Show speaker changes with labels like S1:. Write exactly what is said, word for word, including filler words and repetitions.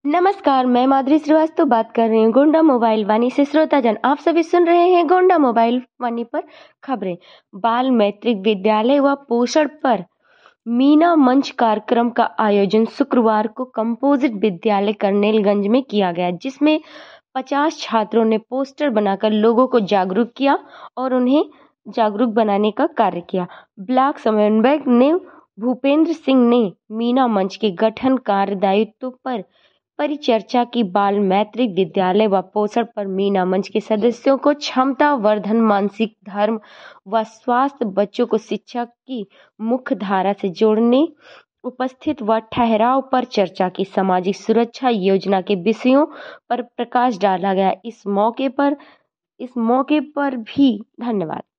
S1: नमस्कार, मैं माधुरी श्रीवास्तव बात कर रही हूँ गोंडा मोबाइल वाणी से। श्रोताजन, आप सभी सुन रहे हैं गोंडा मोबाइल वाणी पर खबरें। बाल मैत्रिक विद्यालय व पोषण पर मीना मंच कार्यक्रम का आयोजन शुक्रवार को कंपोजिट विद्यालय करनेलगंज में किया गया, जिसमें पचास छात्रों ने पोस्टर बनाकर लोगों को जागरूक किया और उन्हें जागरूक बनाने का कार्य किया। ब्लॉक समन्वयक ने भूपेंद्र सिंह ने मीना मंच के गठन कार्य दायित्व पर परिचर्चा की। बाल मैत्रिक विद्यालय व पोषण पर मीना मंच के सदस्यों को क्षमता वर्धन, मानसिक धर्म व स्वास्थ्य, बच्चों को शिक्षा की मुख्य धारा से जोड़ने, उपस्थित व ठहराव पर चर्चा की। सामाजिक सुरक्षा योजना के विषयों पर प्रकाश डाला गया। इस मौके पर इस मौके पर भी धन्यवाद।